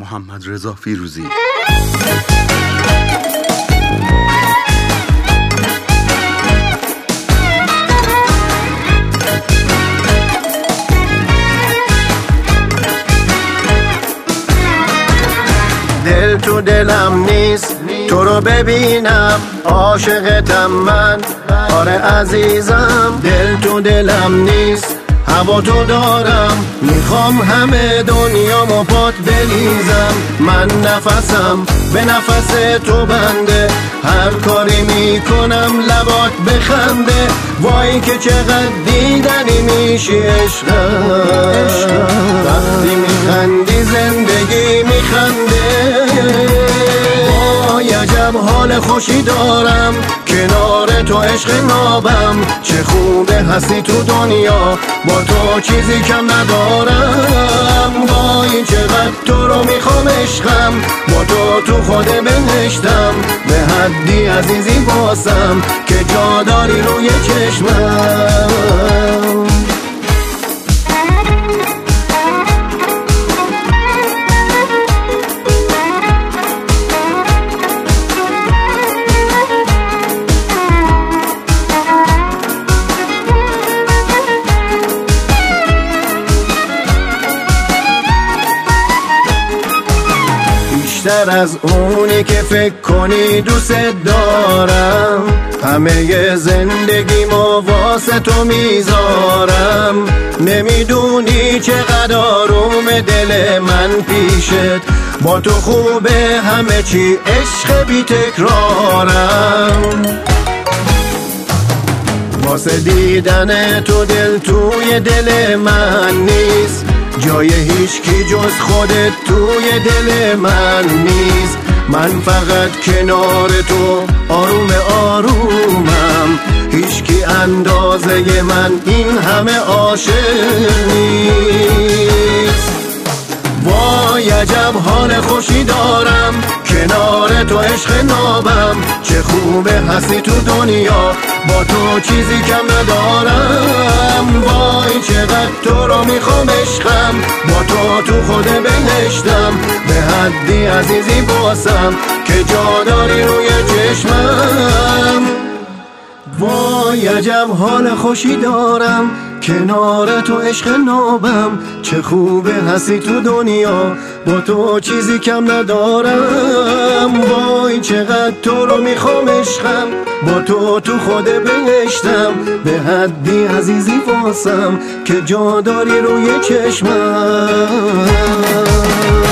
محمدرضا فیروزی. دل تو دلم نیست تو رو ببینم، عاشقتم من، آره عزیزم. دل تو دلم نیست هوا تو دارم، میخوام همه دنیامو پات بلیزم. من نفسم به نفس تو بنده، هر کاری میکنم لبات بخنده. وای که چقدر دیدنی میشی عشقم، وقتی میخندی زندگی میخنده. وای عجب حال خوشی دارم کنار تو عشق نابم. چه خوبه هستی تو دنیا، با تو چیزی کم ندارم. وای چقدر تو رو میخوام عشقم، با تو خود بهشتم. به حدی عزیزی باسم که جا داری روی چشمم. بیشتر از اونی که فکر کنی دوست دارم، همه زندگیمو واسه تو میذارم. نمیدونی چقدر آروم دل من پیشت، با تو خوبه همه چی عشق بی تکرارم. واسه دیدن تو دل توی دل من نیست، جای هیچکی جز خودت توی دل من نیست. من فقط کنار تو آروم آرومم، هیچکی اندازه من این همه عاشق نیست. وای عجب حال خوشی دارم کنار تو عشق نابم. چه خوبه هستی تو دنیا، با تو چیزی کم ندارم. وای چقدر تو رو میخوام عشقم، با تو خود بهشتم. به حدی عزیزی باسم که جا داری روی چشمم. وای عجب حال خوشی دارم کنار تو عشق نابم. چه خوبه هستی تو دنیا، با تو چیزی کم ندارم. وای چقدر تو رو میخوام عشقم، با تو خود بهشتم. به حدی عزیزی واسم که جا داری روی چشمم.